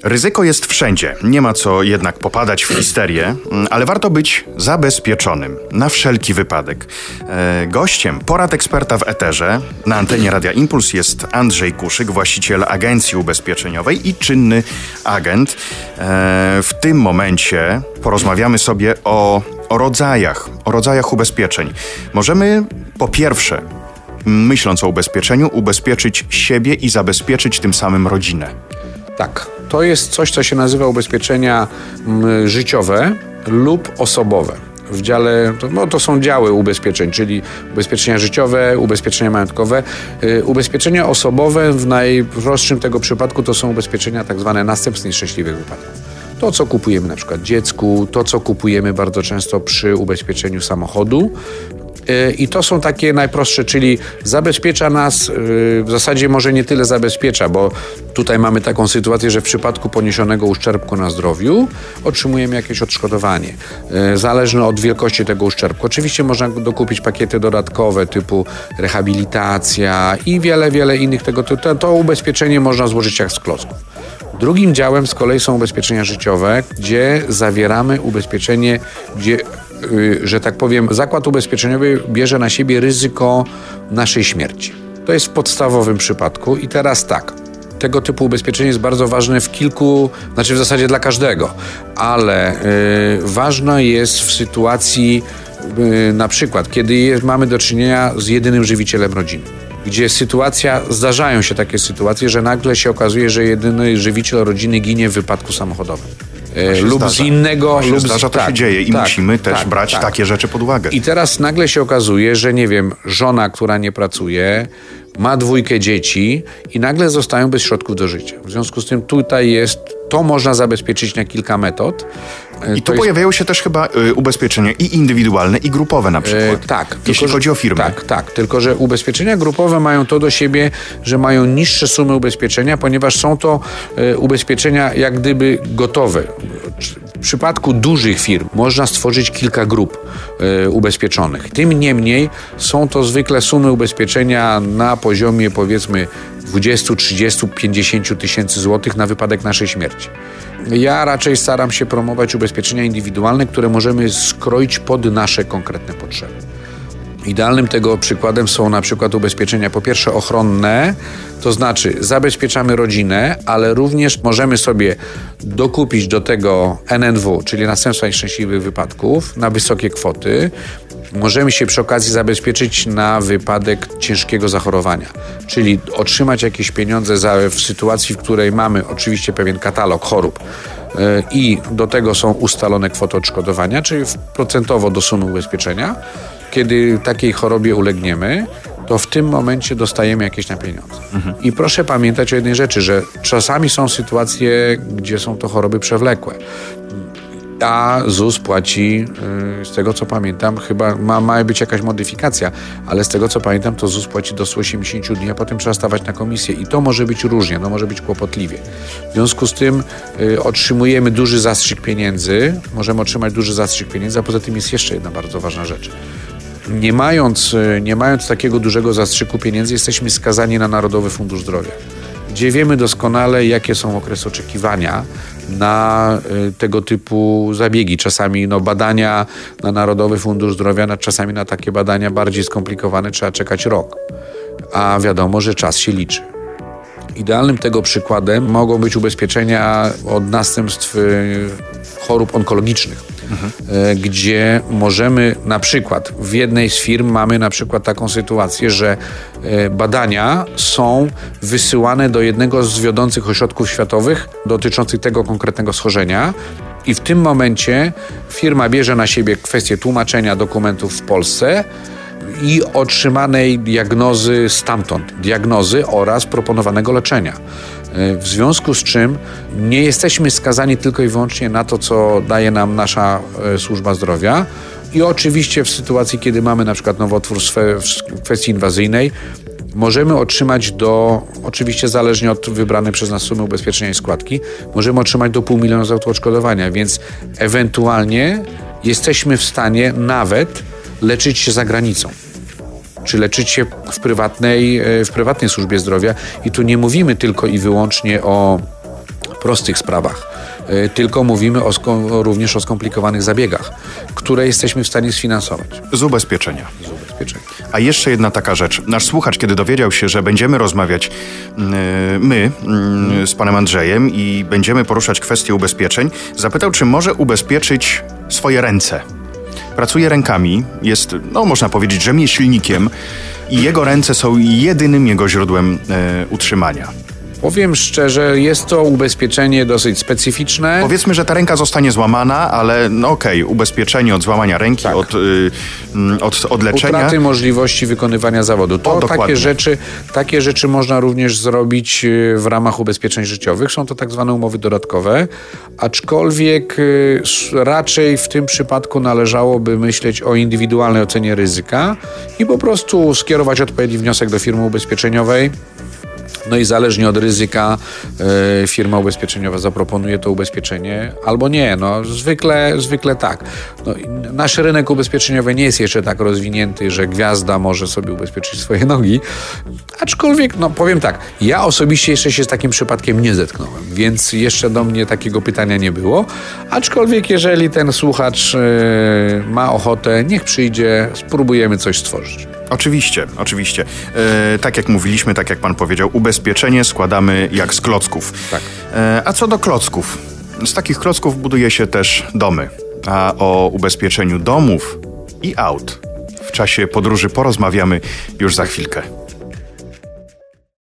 Ryzyko jest wszędzie. Nie ma co jednak popadać w histerię, ale warto być zabezpieczonym na wszelki wypadek. Gościem porad eksperta w eterze na antenie Radia Impuls jest Andrzej Kuszyk, właściciel agencji ubezpieczeniowej i czynny agent. W tym momencie porozmawiamy sobie o rodzajach ubezpieczeń. Możemy po pierwsze, myśląc o ubezpieczeniu, ubezpieczyć siebie i zabezpieczyć tym samym rodzinę. Tak, to jest coś, co się nazywa ubezpieczenia życiowe lub osobowe. W dziale, to są działy ubezpieczeń, czyli ubezpieczenia życiowe, ubezpieczenia majątkowe. Ubezpieczenia osobowe w najprostszym tego przypadku to są ubezpieczenia tak zwane następstw szczęśliwych wypadków. To, co kupujemy na przykład dziecku, to, co kupujemy bardzo często przy ubezpieczeniu samochodu. I to są takie najprostsze, czyli zabezpiecza nas, w zasadzie może nie tyle zabezpiecza, bo tutaj mamy taką sytuację, że w przypadku poniesionego uszczerbku na zdrowiu otrzymujemy jakieś odszkodowanie, zależne od wielkości tego uszczerbku. Oczywiście można dokupić pakiety dodatkowe typu rehabilitacja i wiele innych tego typu. To ubezpieczenie można złożyć jak z klocków. Drugim działem z kolei są ubezpieczenia życiowe, gdzie zawieramy ubezpieczenie, gdzie, że tak powiem, zakład ubezpieczeniowy bierze na siebie ryzyko naszej śmierci. To jest w podstawowym przypadku i teraz tak, tego typu ubezpieczenie jest bardzo ważne w zasadzie dla każdego, ale ważne jest w sytuacji na przykład, kiedy mamy do czynienia z jedynym żywicielem rodziny. Gdzie zdarzają się takie sytuacje, że nagle się okazuje, że jedyny żywiciel rodziny ginie w wypadku samochodowym. Lub z innego... To się dzieje i musimy też brać takie rzeczy pod uwagę. I teraz nagle się okazuje, że żona, która nie pracuje, ma 2 dzieci i nagle zostają bez środków do życia. W związku z tym to można zabezpieczyć na kilka metod. I tu pojawiają się też chyba ubezpieczenia i indywidualne, i grupowe na przykład. Jeśli chodzi o firmy. Tak. Tylko że ubezpieczenia grupowe mają to do siebie, że mają niższe sumy ubezpieczenia, ponieważ są to ubezpieczenia jak gdyby gotowe. W przypadku dużych firm można stworzyć kilka grup ubezpieczonych. Tym niemniej są to zwykle sumy ubezpieczenia na poziomie powiedzmy 20, 30, 50 tysięcy złotych na wypadek naszej śmierci. Ja raczej staram się promować ubezpieczenia indywidualne, które możemy skroić pod nasze konkretne potrzeby. Idealnym tego przykładem są na przykład ubezpieczenia po pierwsze ochronne, to znaczy zabezpieczamy rodzinę, ale również możemy sobie dokupić do tego NNW, czyli następstwa nieszczęśliwych wypadków, na wysokie kwoty. Możemy się przy okazji zabezpieczyć na wypadek ciężkiego zachorowania, czyli otrzymać jakieś pieniądze w sytuacji, w której mamy oczywiście pewien katalog chorób i do tego są ustalone kwoty odszkodowania, czyli procentowo do sumy ubezpieczenia. Kiedy takiej chorobie ulegniemy, to w tym momencie dostajemy jakieś na pieniądze. I proszę pamiętać o jednej rzeczy, że czasami są sytuacje, gdzie są to choroby przewlekłe. A ZUS płaci, z tego co pamiętam, chyba ma być jakaś modyfikacja, ale z tego co pamiętam, to ZUS płaci do 180 dni, a potem trzeba stawać na komisję i to może być różnie, może być kłopotliwie. W związku z tym otrzymujemy duży zastrzyk pieniędzy, możemy otrzymać duży zastrzyk pieniędzy, a poza tym jest jeszcze jedna bardzo ważna rzecz. Nie mając takiego dużego zastrzyku pieniędzy, jesteśmy skazani na Narodowy Fundusz Zdrowia, gdzie wiemy doskonale, jakie są okresy oczekiwania na tego typu zabiegi. Czasami badania na Narodowy Fundusz Zdrowia, czasami na takie badania bardziej skomplikowane trzeba czekać rok. A wiadomo, że czas się liczy. Idealnym tego przykładem mogą być ubezpieczenia od następstw chorób onkologicznych, gdzie możemy na przykład w jednej z firm mamy na przykład taką sytuację, że badania są wysyłane do jednego z wiodących ośrodków światowych dotyczących tego konkretnego schorzenia i w tym momencie firma bierze na siebie kwestię tłumaczenia dokumentów w Polsce i otrzymanej diagnozy stamtąd, oraz proponowanego leczenia. W związku z czym nie jesteśmy skazani tylko i wyłącznie na to, co daje nam nasza służba zdrowia i oczywiście w sytuacji, kiedy mamy na przykład nowotwór w kwestii inwazyjnej, możemy otrzymać oczywiście zależnie od wybranej przez nas sumy ubezpieczenia i składki, możemy otrzymać do 500 000 złotych odszkodowania, więc ewentualnie jesteśmy w stanie nawet leczyć się za granicą, czy leczyć się w prywatnej służbie zdrowia i tu nie mówimy tylko i wyłącznie o prostych sprawach, tylko mówimy również o skomplikowanych zabiegach, które jesteśmy w stanie sfinansować. Z ubezpieczenia. Z ubezpieczenia. A jeszcze jedna taka rzecz. Nasz słuchacz, kiedy dowiedział się, że będziemy rozmawiać z panem Andrzejem i będziemy poruszać kwestię ubezpieczeń, zapytał, czy może ubezpieczyć swoje ręce. Pracuje rękami, jest, można powiedzieć, rzemieślnikiem i jego ręce są jedynym jego źródłem utrzymania. Powiem szczerze, jest to ubezpieczenie dosyć specyficzne. Powiedzmy, że ta ręka zostanie złamana, ale ubezpieczenie od złamania ręki, tak. od leczenia. Utraty możliwości wykonywania zawodu. Takie rzeczy można również zrobić w ramach ubezpieczeń życiowych. Są to tak zwane umowy dodatkowe, aczkolwiek raczej w tym przypadku należałoby myśleć o indywidualnej ocenie ryzyka i po prostu skierować odpowiedni wniosek do firmy ubezpieczeniowej. No i zależnie od ryzyka firma ubezpieczeniowa zaproponuje to ubezpieczenie albo nie. Zwykle tak. Nasz rynek ubezpieczeniowy nie jest jeszcze tak rozwinięty, że gwiazda może sobie ubezpieczyć swoje nogi. Aczkolwiek, powiem tak, ja osobiście jeszcze się z takim przypadkiem nie zetknąłem, więc jeszcze do mnie takiego pytania nie było. Aczkolwiek jeżeli ten słuchacz ma ochotę, niech przyjdzie, spróbujemy coś stworzyć. Oczywiście. Tak jak mówiliśmy, tak jak pan powiedział, ubezpieczenie składamy jak z klocków. Tak. A co do klocków? Z takich klocków buduje się też domy. A o ubezpieczeniu domów i aut w czasie podróży porozmawiamy już za chwilkę.